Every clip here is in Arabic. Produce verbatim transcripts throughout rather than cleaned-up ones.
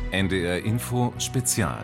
N D R Info Spezial.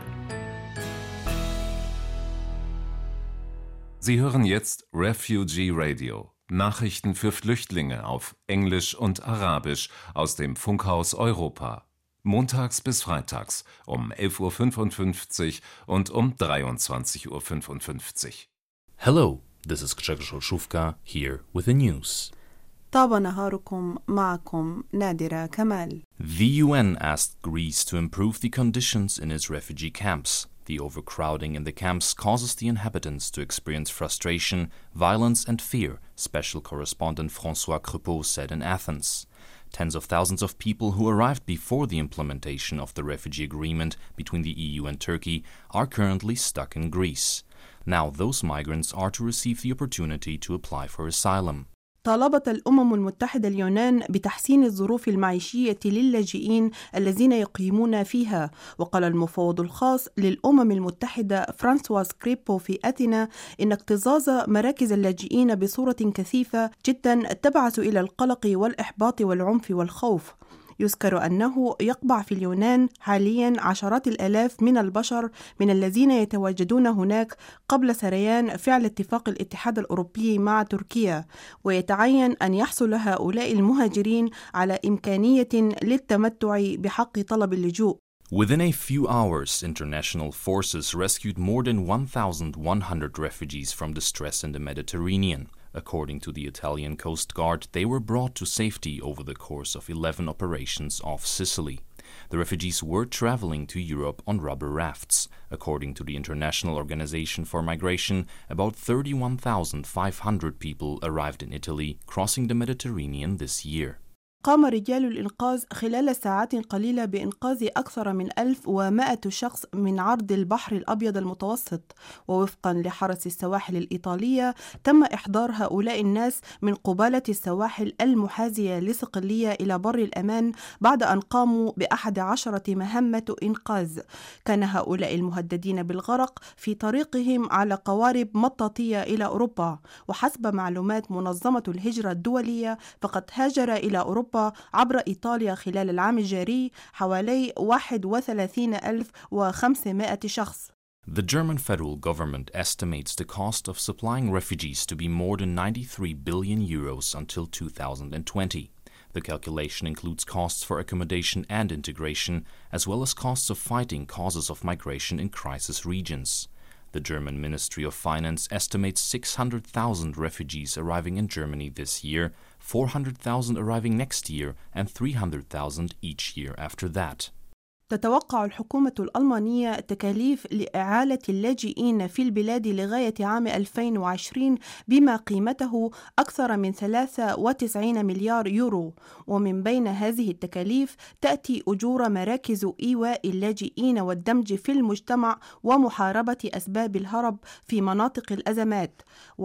Sie hören jetzt Refugee Radio, Nachrichten für Flüchtlinge auf Englisch und Arabisch aus dem Funkhaus Europa. Montags bis freitags um elf Uhr fünfundfünfzig und um dreiundzwanzig Uhr fünfundfünfzig. Hello, this is Grzegorz Olszówka here with the news. طاب نهاركم معكم نادرة كمال. The U N asked Greece to improve the conditions in its refugee camps. The overcrowding in the camps causes the inhabitants to experience frustration, violence and fear, special correspondent François Crepeau said in Athens. Tens of thousands of people who arrived before the implementation of the refugee agreement between the E U and Turkey are currently stuck in Greece. Now those migrants are to receive the opportunity to apply for asylum. طالبت الأمم المتحدة اليونان بتحسين الظروف المعيشية للاجئين الذين يقيمون فيها، وقال المفوض الخاص للأمم المتحدة فرانسواز كريبو في أثينا إن اكتظاظ مراكز اللاجئين بصورة كثيفة جدا تبعث إلى القلق والإحباط والعنف والخوف. يذكر أنه يقبع في اليونان حالياً عشرات الآلاف من البشر من الذين يتواجدون هناك قبل سريان فعل اتفاق الاتحاد الأوروبي مع تركيا، ويتعين أن يحصل هؤلاء المهاجرين على إمكانية للتمتع بحق طلب اللجوء. Within a few hours, international forces rescued more than one thousand one hundred refugees from distress in the Mediterranean. According to the Italian Coast Guard, they were brought to safety over the course of eleven operations off Sicily. The refugees were traveling to Europe on rubber rafts. According to the International Organization for Migration, about thirty-one thousand five hundred people arrived in Italy, crossing the Mediterranean this year. قام رجال الإنقاذ خلال ساعات قليلة بإنقاذ أكثر من ألف ومائة شخص من عرض البحر الأبيض المتوسط، ووفقا لحرس السواحل الإيطالية تم إحضار هؤلاء الناس من قبالة السواحل المحاذية لصقلية إلى بر الأمان بعد أن قاموا بأحد عشرة مهمة إنقاذ. كان هؤلاء المهددين بالغرق في طريقهم على قوارب مطاطية إلى أوروبا، وحسب معلومات منظمة الهجرة الدولية فقد هاجر إلى أوروبا عبر إيطاليا خلال العام الجاري حوالي واحد وثلاثين ألف وخمسمائة شخص. The German federal government estimates the cost of supplying refugees to be more than ninety-three billion euros until two thousand twenty. The calculation includes costs for accommodation and integration, as well as costs of fighting causes of migration in crisis regions. The German Ministry of Finance estimates six hundred thousand refugees arriving in Germany this year, four hundred thousand arriving next year, and three hundred thousand each year after that. تتوقع الحكومة الألمانية تكاليف لإعالة اللاجئين في البلاد لغاية عام ألفين وعشرين بما قيمته أكثر من ثلاثة وتسعين مليار يورو، ومن بين هذه التكاليف تأتي أجور مراكز إيواء اللاجئين والدمج في المجتمع ومحاربة أسباب الهرب في مناطق الأزمات.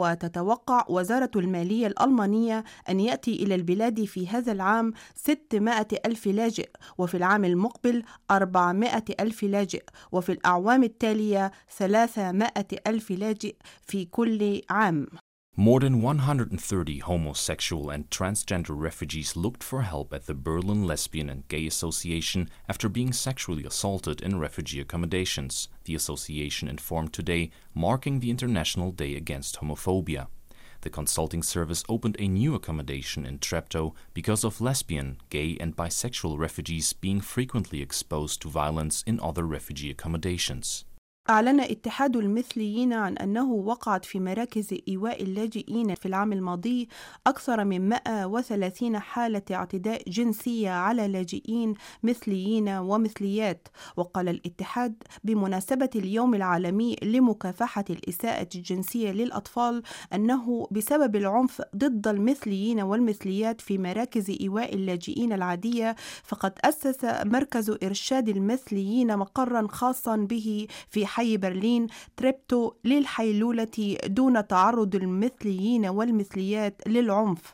وتتوقع وزارة المالية الألمانية أن يأتي إلى البلاد في هذا العام ستمائة ألف لاجئ، وفي العام المقبل أربعمائة ألف لاجئ، وفي الأعوام التالية ثلاثمائة ألف لاجئ في كل عام. More than one hundred thirty homosexual and transgender refugees looked for help at the Berlin Lesbian and Gay Association after being sexually assaulted in refugee accommodations, the association informed today, marking the International Day Against Homophobia. The consulting service opened a new accommodation in Treptow because of lesbian, gay and bisexual refugees being frequently exposed to violence in other refugee accommodations. أعلن اتحاد المثليين عن أنه وقعت في مراكز إيواء اللاجئين في العام الماضي أكثر من مئة وثلاثين حالة اعتداء جنسية على لاجئين مثليين ومثليات. وقال الاتحاد بمناسبة اليوم العالمي لمكافحة الإساءة الجنسية للأطفال أنه بسبب العنف ضد المثليين والمثليات في مراكز إيواء اللاجئين العادية فقد أسس مركز إرشاد المثليين مقرا خاصا به في حي برلين تريبتو للحيلولة دون تعرض المثليين والمثليات للعنف.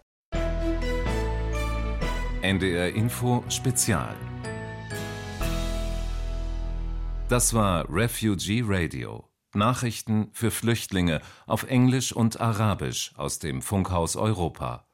N D R Info Spezial. Das war Refugee Radio. Nachrichten für Flüchtlinge auf Englisch und Arabisch aus dem Funkhaus Europa.